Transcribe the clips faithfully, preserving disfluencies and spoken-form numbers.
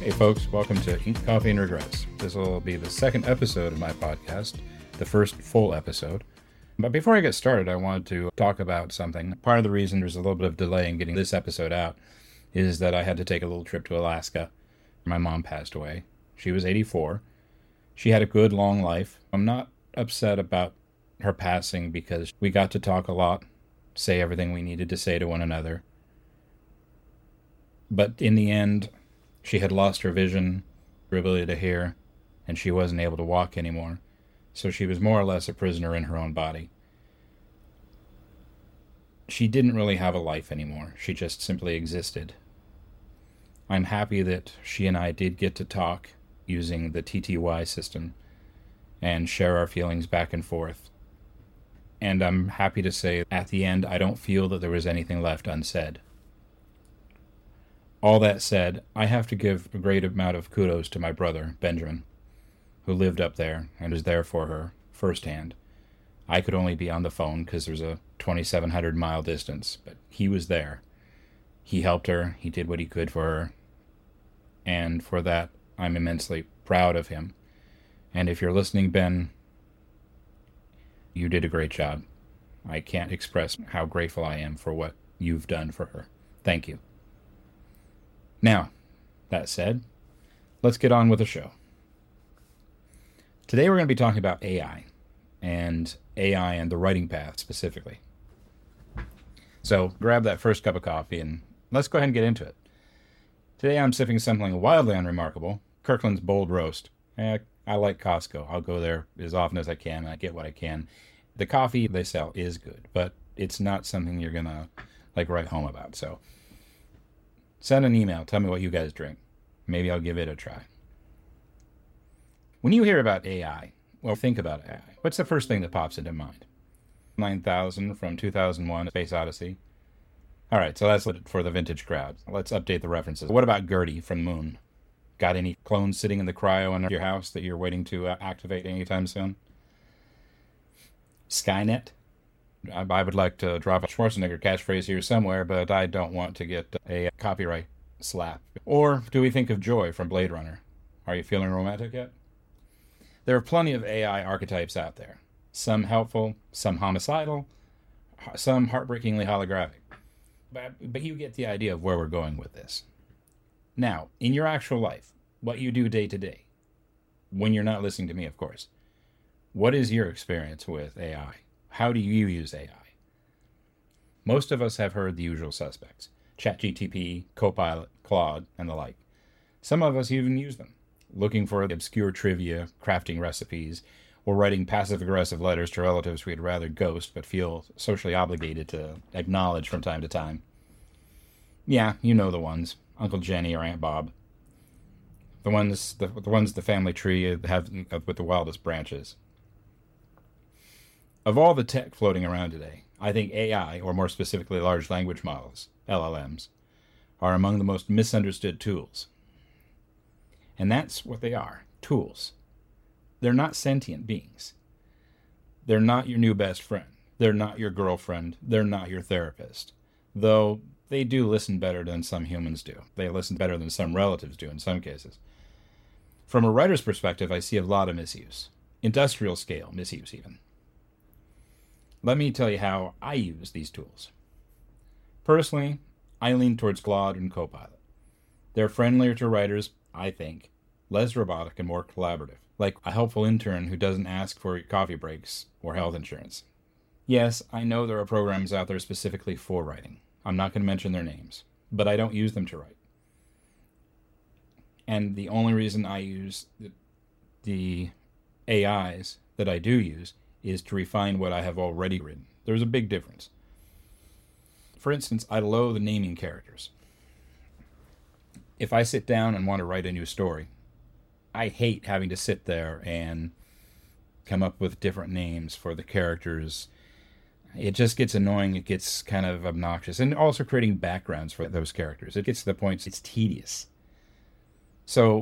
Hey folks, welcome to Ink, Coffee, and Regrets. This will be the second episode of my podcast, the first full episode. But before I get started, I wanted to talk about something. Part of the reason there's a little bit of delay in getting this episode out is that I had to take a little trip to Alaska. My mom passed away. She was eighty-four. She had a good, long life. I'm not upset about her passing because we got to talk a lot, say everything we needed to say to one another. But in the end, she had lost her vision, her ability to hear, and she wasn't able to walk anymore. So she was more or less a prisoner in her own body. She didn't really have a life anymore. She just simply existed. I'm happy that she and I did get to talk using the T T Y system and share our feelings back and forth. And I'm happy to say at the end, I don't feel that there was anything left unsaid. All that said, I have to give a great amount of kudos to my brother, Benjamin, who lived up there and was there for her firsthand. I could only be on the phone because there's a twenty-seven hundred mile distance, but he was there. He helped her. He did what he could for her. And for that, I'm immensely proud of him. And if you're listening, Ben, you did a great job. I can't express how grateful I am for what you've done for her. Thank you. Now, that said, let's get on with the show. Today we're going to be talking about A I, and A I and the writing path specifically. So grab that first cup of coffee and let's go ahead and get into it. Today I'm sipping something wildly unremarkable, Kirkland's Bold Roast. Eh, I like Costco. I'll go there as often as I can, and I get what I can. The coffee they sell is good, but it's not something you're going to like write home about. So send an email. Tell me what you guys drink. Maybe I'll give it a try. When you hear about A I, well, think about A I. What's the first thing that pops into mind? nine thousand from two thousand one, Space Odyssey. All right, so that's it for the vintage crowd. Let's update the references. What about Gertie from Moon? Got any clones sitting in the cryo in your house that you're waiting to uh, activate anytime soon? Skynet? I, I would like to drop a Schwarzenegger catchphrase here somewhere, but I don't want to get a copyright slap. Or do we think of Joy from Blade Runner? Are you feeling romantic yet? There are plenty of A I archetypes out there. Some helpful, some homicidal, some heartbreakingly holographic. But, but you get the idea of where we're going with this. Now, in your actual life, what you do day to day, when you're not listening to me, of course, what is your experience with A I? How do you use A I? Most of us have heard the usual suspects: ChatGPT, Copilot, Claude, and the like. Some of us even use them, looking for obscure trivia, crafting recipes, or writing passive-aggressive letters to relatives we'd rather ghost but feel socially obligated to acknowledge from time to time. Yeah, you know the ones. Uncle Jenny or Aunt Bob. The ones the, the ones the family tree have with the wildest branches. Of all the tech floating around today, I think A I, or more specifically large language models, L L Ms, are among the most misunderstood tools. And that's what they are, tools. They're not sentient beings. They're not your new best friend. They're not your girlfriend. They're not your therapist. Though they do listen better than some humans do. They listen better than some relatives do in some cases. From a writer's perspective, I see a lot of misuse. Industrial scale misuse even. Let me tell you how I use these tools. Personally, I lean towards Claude and Copilot. They're friendlier to writers, I think, less robotic and more collaborative, like a helpful intern who doesn't ask for coffee breaks or health insurance. Yes, I know there are programs out there specifically for writing. I'm not going to mention their names, but I don't use them to write. And the only reason I use the, the A Is that I do use is to refine what I have already written. There's a big difference. For instance, I loathe naming characters. If I sit down and want to write a new story, I hate having to sit there and come up with different names for the characters. It just gets annoying. It gets kind of obnoxious. And also creating backgrounds for those characters. It gets to the point it's tedious. So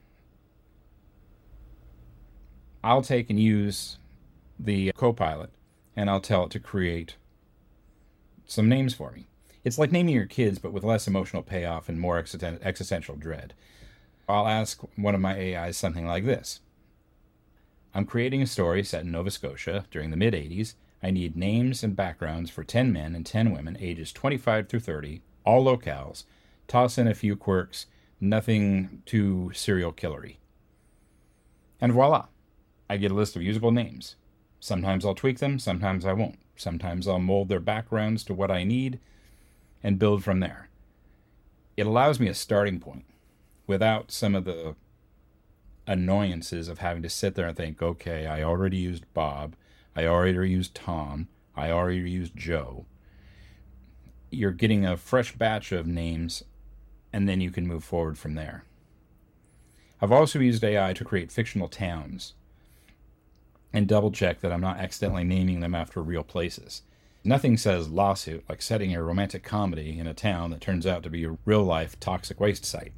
I'll take and use the Copilot, and I'll tell it to create some names for me. It's like naming your kids, but with less emotional payoff and more existential dread. I'll ask one of my A Is something like this. I'm creating a story set in Nova Scotia during the mid-eighties. I need names and backgrounds for ten men and ten women, ages twenty-five through thirty, all locales. Toss in a few quirks, nothing too serial killery. And voila, I get a list of usable names. Sometimes I'll tweak them, sometimes I won't. Sometimes I'll mold their backgrounds to what I need and build from there. It allows me a starting point without some of the annoyances of having to sit there and think, okay, I already used Bob, I already used Tom, I already used Joe. You're getting a fresh batch of names, and then you can move forward from there. I've also used A I to create fictional towns and double check that I'm not accidentally naming them after real places. Nothing says lawsuit like setting a romantic comedy in a town that turns out to be a real-life toxic waste site.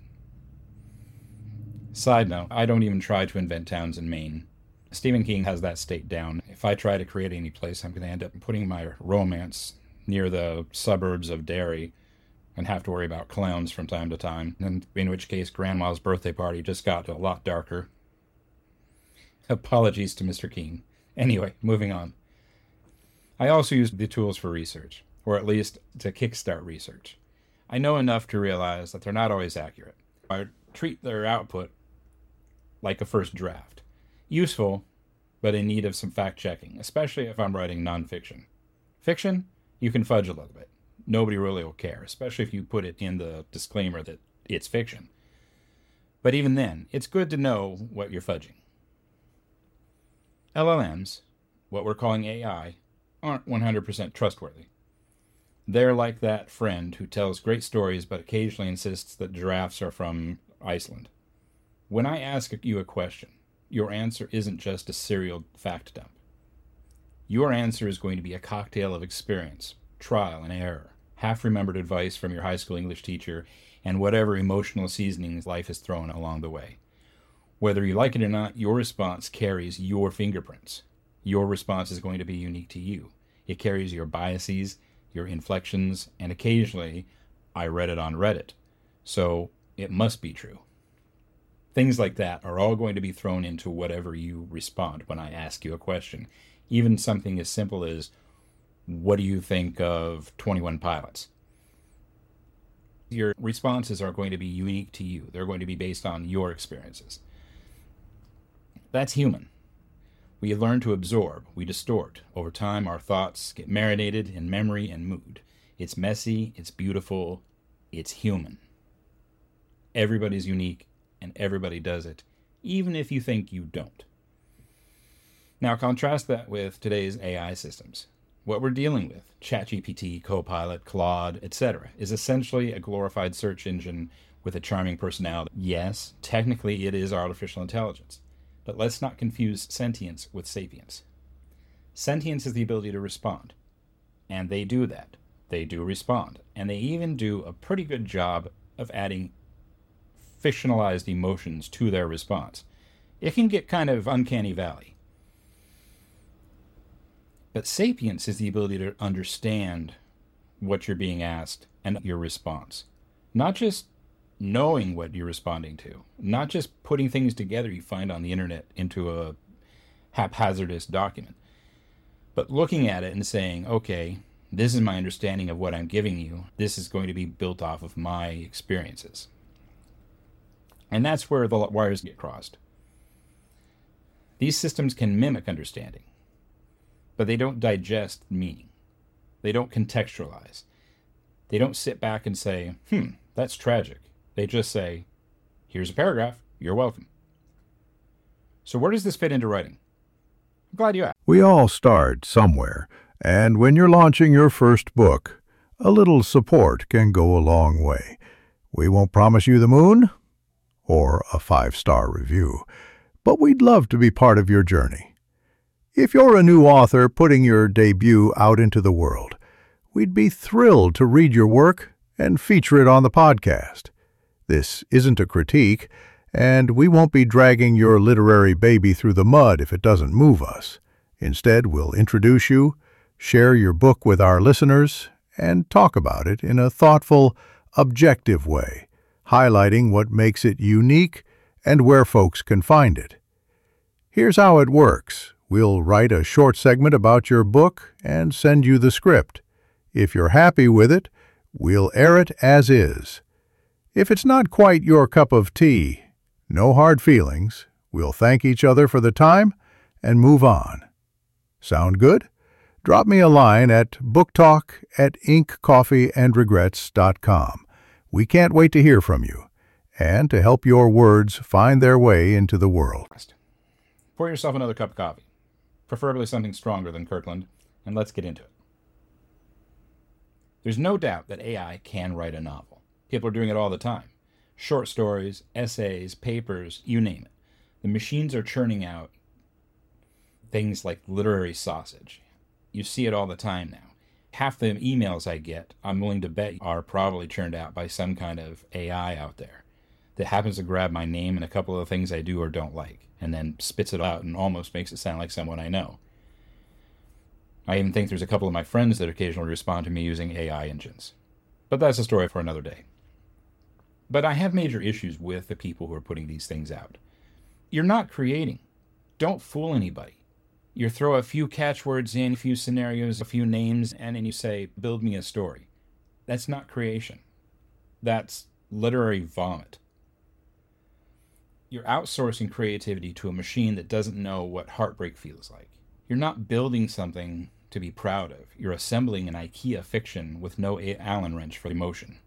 Side note, I don't even try to invent towns in Maine. Stephen King has that state down. If I try to create any place, I'm going to end up putting my romance near the suburbs of Derry and have to worry about clowns from time to time, and in which case Grandma's birthday party just got a lot darker. Apologies to Mister King. Anyway, moving on. I also use the tools for research, or at least to kickstart research. I know enough to realize that they're not always accurate. I treat their output like a first draft. Useful, but in need of some fact-checking, especially if I'm writing nonfiction. Fiction, you can fudge a little bit. Nobody really will care, especially if you put it in the disclaimer that it's fiction. But even then, it's good to know what you're fudging. L L Ms, what we're calling A I, aren't one hundred percent trustworthy. They're like that friend who tells great stories but occasionally insists that giraffes are from Iceland. When I ask you a question, your answer isn't just a serial fact dump. Your answer is going to be a cocktail of experience, trial and error, half-remembered advice from your high school English teacher, and whatever emotional seasonings life has thrown along the way. Whether you like it or not, your response carries your fingerprints. Your response is going to be unique to you. It carries your biases, your inflections, and occasionally, I read it on Reddit, so it must be true. Things like that are all going to be thrown into whatever you respond when I ask you a question. Even something as simple as, what do you think of twenty-one Pilots? Your responses are going to be unique to you. They're going to be based on your experiences. That's human. We learn to absorb, we distort. Over time, our thoughts get marinated in memory and mood. It's messy, it's beautiful, it's human. Everybody's unique, and everybody does it, even if you think you don't. Now, contrast that with today's A I systems. What we're dealing with, ChatGPT, Copilot, Claude, et cetera, is essentially a glorified search engine with a charming personality. Yes, technically it is artificial intelligence. But let's not confuse sentience with sapience. Sentience is the ability to respond. And they do that. They do respond. And they even do a pretty good job of adding fictionalized emotions to their response. It can get kind of uncanny valley. But sapience is the ability to understand what you're being asked and your response. Not just knowing what you're responding to, not just putting things together you find on the internet into a haphazardous document, but looking at it and saying, okay, this is my understanding of what I'm giving you. This is going to be built off of my experiences. And that's where the wires get crossed. These systems can mimic understanding, but they don't digest meaning. They don't contextualize. They don't sit back and say, hmm, that's tragic. They just say, here's a paragraph, you're welcome. So where does this fit into writing? I'm glad you asked. We all start somewhere, and when you're launching your first book, a little support can go a long way. We won't promise you the moon or a five-star review, but we'd love to be part of your journey. If you're a new author putting your debut out into the world, we'd be thrilled to read your work and feature it on the podcast. This isn't a critique, and we won't be dragging your literary baby through the mud if it doesn't move us. Instead, we'll introduce you, share your book with our listeners, and talk about it in a thoughtful, objective way, highlighting what makes it unique and where folks can find it. Here's how it works. We'll write a short segment about your book and send you the script. If you're happy with it, we'll air it as is. If it's not quite your cup of tea, no hard feelings. We'll thank each other for the time and move on. Sound good? Drop me a line at booktalk at ink coffee and regrets dot com. We can't wait to hear from you and to help your words find their way into the world. Pour yourself another cup of coffee, preferably something stronger than Kirkland, and let's get into it. There's no doubt that A I can write a novel. People are doing it all the time. Short stories, essays, papers, you name it. The machines are churning out things like literary sausage. You see it all the time now. Half the emails I get, I'm willing to bet, are probably churned out by some kind of A I out there that happens to grab my name and a couple of things I do or don't like, and then spits it out and almost makes it sound like someone I know. I even think there's a couple of my friends that occasionally respond to me using A I engines. But that's a story for another day. But I have major issues with the people who are putting these things out. You're not creating. Don't fool anybody. You throw a few catchwords in, a few scenarios, a few names, and then you say, build me a story. That's not creation. That's literary vomit. You're outsourcing creativity to a machine that doesn't know what heartbreak feels like. You're not building something to be proud of. You're assembling an IKEA fiction with no Allen wrench for emotion.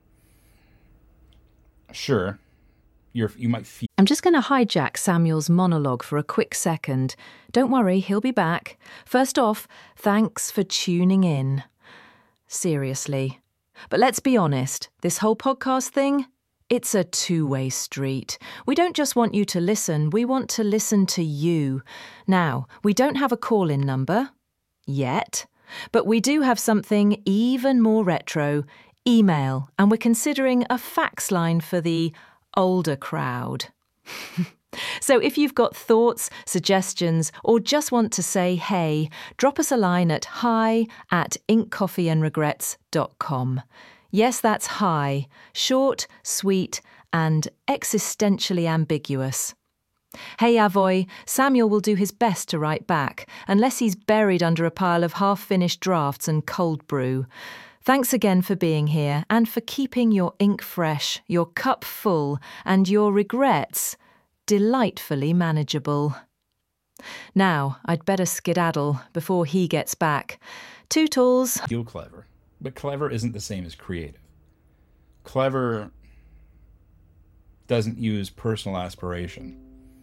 Sure, you're, you might feel... I'm just going to hijack Samuel's monologue for a quick second. Don't worry, he'll be back. First off, thanks for tuning in. Seriously. But let's be honest, this whole podcast thing, it's a two-way street. We don't just want you to listen, we want to listen to you. Now, we don't have a call-in number, yet, but we do have something even more retro, email, and we're considering a fax line for the older crowd. So if you've got thoughts, suggestions, or just want to say hey, drop us a line at hi at ink coffee and regrets dot com. Yes, that's hi, short, sweet, and existentially ambiguous. Hey Avoy, Samuel will do his best to write back, unless he's buried under a pile of half-finished drafts and cold brew. Thanks again for being here and for keeping your ink fresh, your cup full, and your regrets delightfully manageable. Now, I'd better skedaddle before he gets back. Tootles. Feel clever, but clever isn't the same as creative. Clever doesn't use personal aspiration.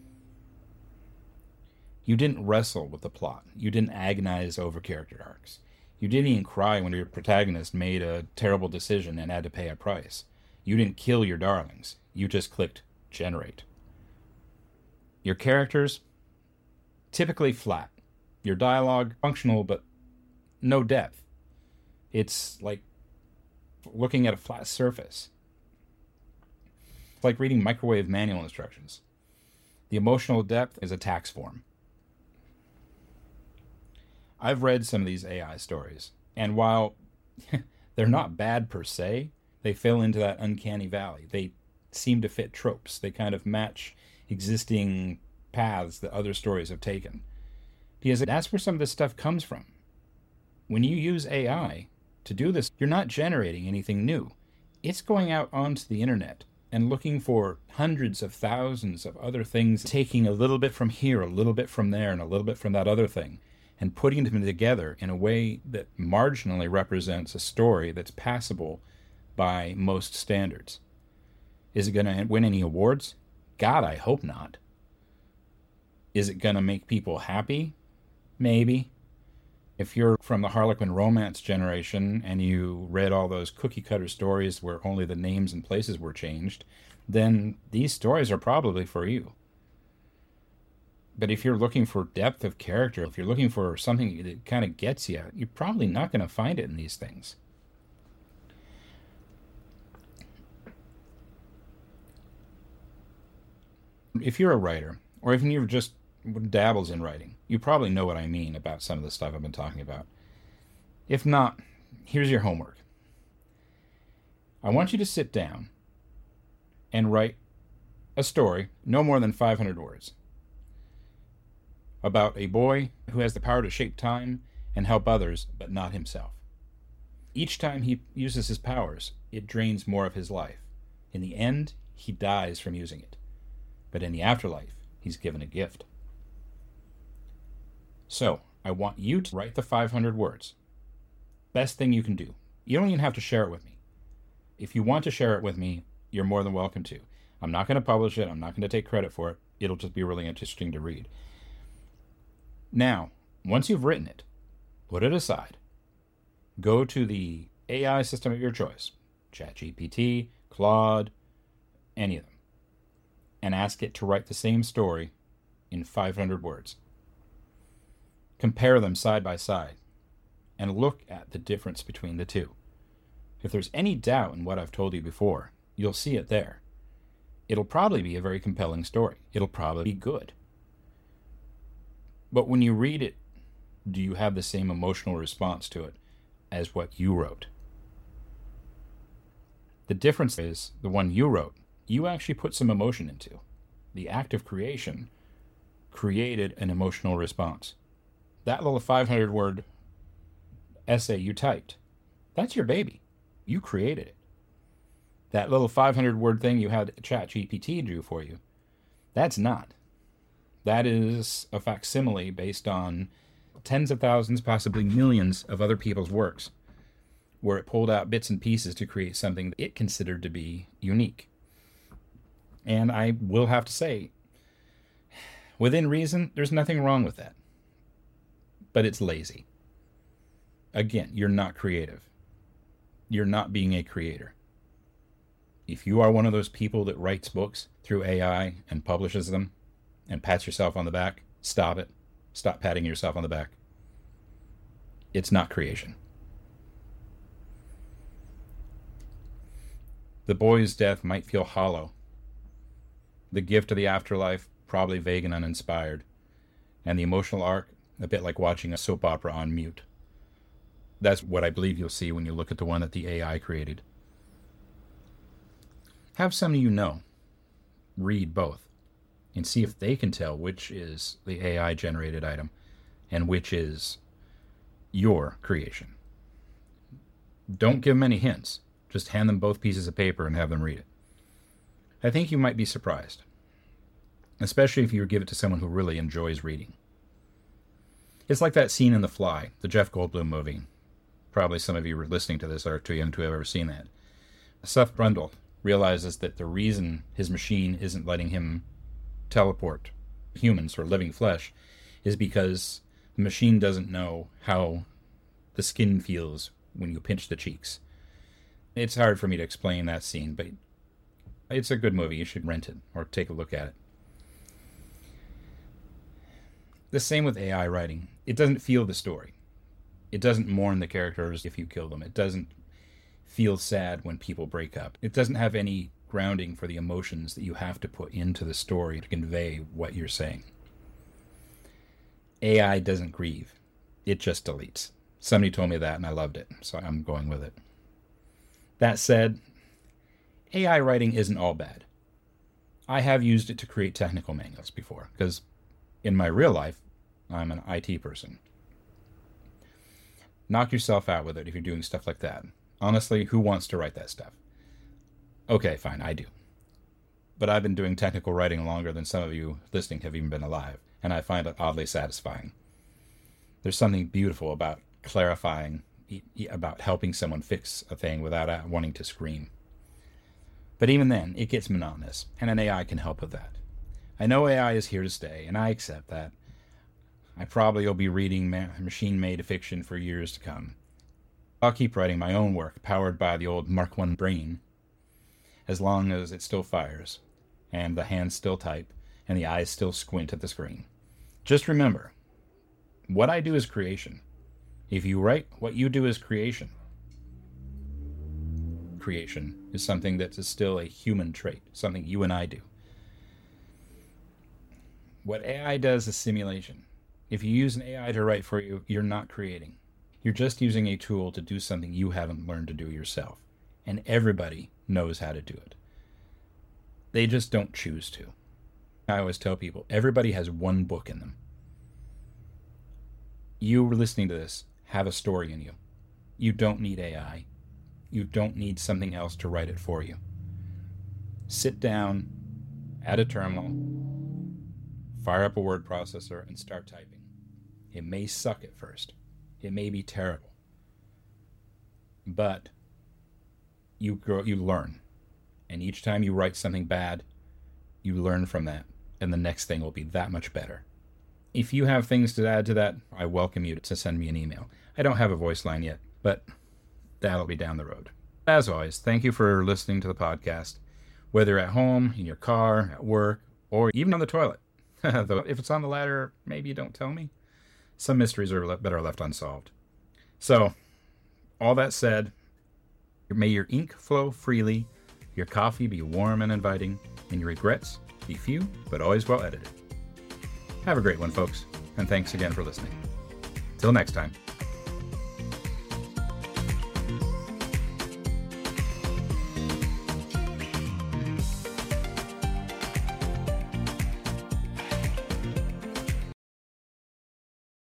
You didn't wrestle with the plot. You didn't agonize over character arcs. You didn't even cry when your protagonist made a terrible decision and had to pay a price. You didn't kill your darlings. You just clicked generate. Your characters, typically flat. Your dialogue, functional, but no depth. It's like looking at a flat surface. It's like reading microwave manual instructions. The emotional depth is a tax form. I've read some of these A I stories, and while they're not bad per se, they fell into that uncanny valley. They seem to fit tropes. They kind of match existing paths that other stories have taken. Because that's where some of this stuff comes from. When you use A I to do this, you're not generating anything new. It's going out onto the internet and looking for hundreds of thousands of other things, taking a little bit from here, a little bit from there, and a little bit from that other thing, and putting them together in a way that marginally represents a story that's passable by most standards. Is it going to win any awards? God, I hope not. Is it going to make people happy? Maybe. If you're from the Harlequin romance generation and you read all those cookie-cutter stories where only the names and places were changed, then these stories are probably for you. But if you're looking for depth of character, if you're looking for something that kind of gets you, you're probably not going to find it in these things. If you're a writer, or even you're just dabbles in writing, you probably know what I mean about some of the stuff I've been talking about. If not, here's your homework. I want you to sit down and write a story, no more than five hundred words, about a boy who has the power to shape time and help others, but not himself. Each time he uses his powers, it drains more of his life. In the end, he dies from using it. But in the afterlife, he's given a gift. So, I want you to write the five hundred words. Best thing you can do. You don't even have to share it with me. If you want to share it with me, you're more than welcome to. I'm not going to publish it. I'm not going to take credit for it. It'll just be really interesting to read. Now, once you've written it, put it aside. Go to the A I system of your choice, ChatGPT, Claude, any of them, and ask it to write the same story in five hundred words. Compare them side by side and look at the difference between the two. If there's any doubt in what I've told you before, you'll see it there. It'll probably be a very compelling story. It'll probably be good. But when you read it, do you have the same emotional response to it as what you wrote? The difference is, the one you wrote, you actually put some emotion into. The act of creation created an emotional response. That little five hundred word essay you typed, that's your baby. You created it. That little five hundred word thing you had ChatGPT do for you, that's not. That is a facsimile based on tens of thousands, possibly millions of other people's works, where it pulled out bits and pieces to create something that it considered to be unique. And I will have to say, within reason, there's nothing wrong with that. But it's lazy. Again, you're not creative. You're not being a creator. If you are one of those people that writes books through A I and publishes them and pats yourself on the back, stop it. Stop patting yourself on the back. It's not creation. The boy's death might feel hollow. The gift of the afterlife, probably vague and uninspired. And the emotional arc, a bit like watching a soap opera on mute. That's what I believe you'll see when you look at the one that the A I created. Have somebody you know read both and see if they can tell which is the A I-generated item and which is your creation. Don't give them any hints. Just hand them both pieces of paper and have them read it. I think you might be surprised, especially if you give it to someone who really enjoys reading. It's like that scene in The Fly, the Jeff Goldblum movie. Probably some of you listening to this are too young to have ever seen that. Seth Brundle realizes that the reason his machine isn't letting him teleport humans or living flesh is because the machine doesn't know how the skin feels when you pinch the cheeks. It's hard for me to explain that scene, but it's a good movie. You should rent it or take a look at it. The same with A I writing. It doesn't feel the story. It doesn't mourn the characters if you kill them. It doesn't feel sad when people break up. It doesn't have any grounding for the emotions that you have to put into the story to convey what you're saying. A I doesn't grieve. It just deletes. Somebody told me that and I loved it, so I'm going with it. That said, A I writing isn't all bad. I have used it to create technical manuals before, because in my real life, I'm an I T person. Knock yourself out with it if you're doing stuff like that. Honestly, who wants to write that stuff? Okay, fine, I do. But I've been doing technical writing longer than some of you listening have even been alive, and I find it oddly satisfying. There's something beautiful about clarifying, about helping someone fix a thing without wanting to scream. But even then, it gets monotonous, and an A I can help with that. I know A I is here to stay, and I accept that. I probably will be reading ma- machine-made fiction for years to come. I'll keep writing my own work, powered by the old Mark one brain, as long as it still fires, and the hands still type, and the eyes still squint at the screen. Just remember, what I do is creation. If you write, what you do is creation. Creation is something that is still a human trait, something you and I do. What A I does is simulation. If you use an A I to write for you, you're not creating. You're just using a tool to do something you haven't learned to do yourself. And everybody knows how to do it. They just don't choose to. I always tell people, everybody has one book in them. You listening to this have a story in you. You don't need A I. You don't need something else to write it for you. Sit down at a terminal, fire up a word processor, and start typing. It may suck at first. It may be terrible. But you grow, you learn. And each time you write something bad, you learn from that. And the next thing will be that much better. If you have things to add to that, I welcome you to send me an email. I don't have a voice line yet, but that'll be down the road. As always, thank you for listening to the podcast, whether at home, in your car, at work, or even on the toilet. Though if it's on the latter, maybe you don't tell me. Some mysteries are better left unsolved. So, all that said, may your ink flow freely, your coffee be warm and inviting, and your regrets be few, but always well edited. Have a great one, folks, and thanks again for listening. Till next time.